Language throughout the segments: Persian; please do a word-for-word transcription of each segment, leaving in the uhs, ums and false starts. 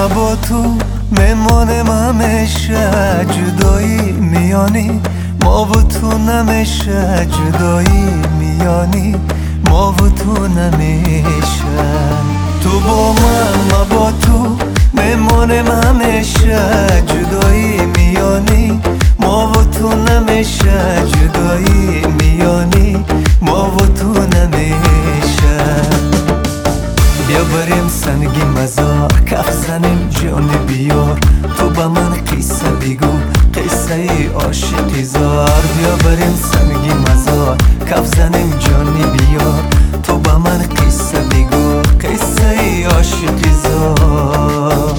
ما با تو میمانم همیشه، جدایی میانی ما و تو نمیشه، جدایی میانی ما و تو نمیشه. تو با من ما با تو میمانم همیشه، جدایی میانی ما و تو نمیشه، جدایی میانی ما و تو نمیشه. بیا بریم سنگی مزار، کف زنیم جان بیار، تو با من قصه بگو قصه ای عاشقی زار. بیا بریم سنگی مزار، کف زنیم جان بیار، تو با من قصه بگو قصه ای عاشقی زار.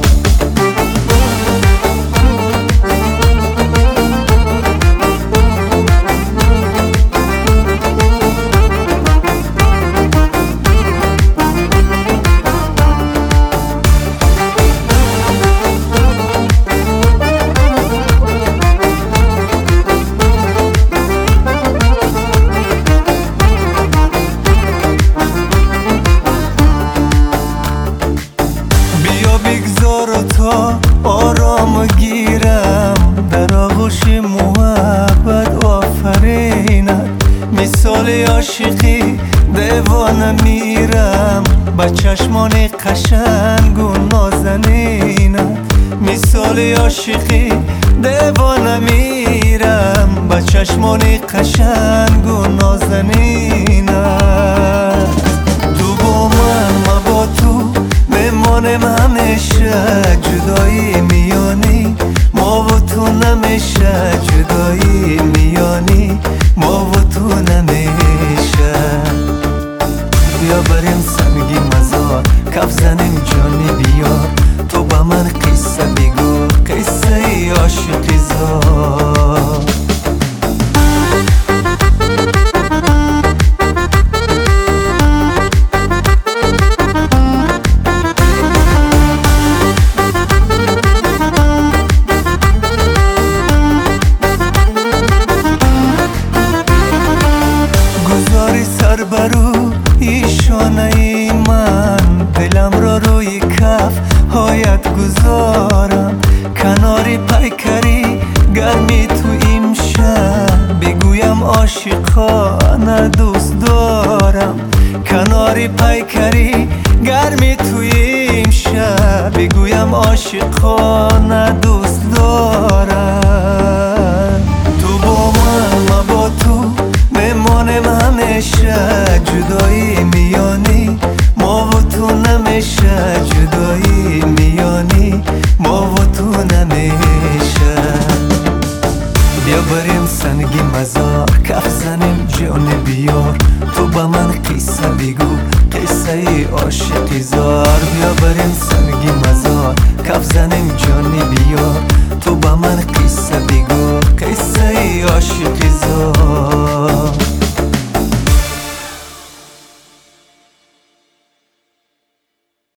بگذار تا آرام گیرم، در آغوش محبت آفرینم، مثال عاشقی دیوانه میرم، با چشمان قشنگ و نازنینم، مثال عاشقی دیوانه میرم، با چشمان قشنگ و نازنینم. تو با من ما با تو میمانم همیشه، جدایی میانی ما و تو نمیشه، جدایی میانی ما و تو نمیشه. بیا بریم سنگی مزار، کف زنیم جانی بیار، تو با من قصه بگو قصه ای عاشقی زار. سر برو ایشانه ای من، دلم را روی کف هایت گذارم، کناری پیکری گرمی تو امشب، بگویم عاشقانه دوست دارم، کناری پیکری گرمی تو امشب، بگویم عاشقانه دوست دارم. تو با من ما با تو میمانم همیشه، جدایی میانی ما و تو نمیشه، جدایی میانی ما و تو نمیشه. بیا بریم سنگی مزار، کف زنیم جان بیار، تو با من قصه بگو قصه ای عاشقی زار. بیا بریم سنگی مزار، کف زنیم جان بیار،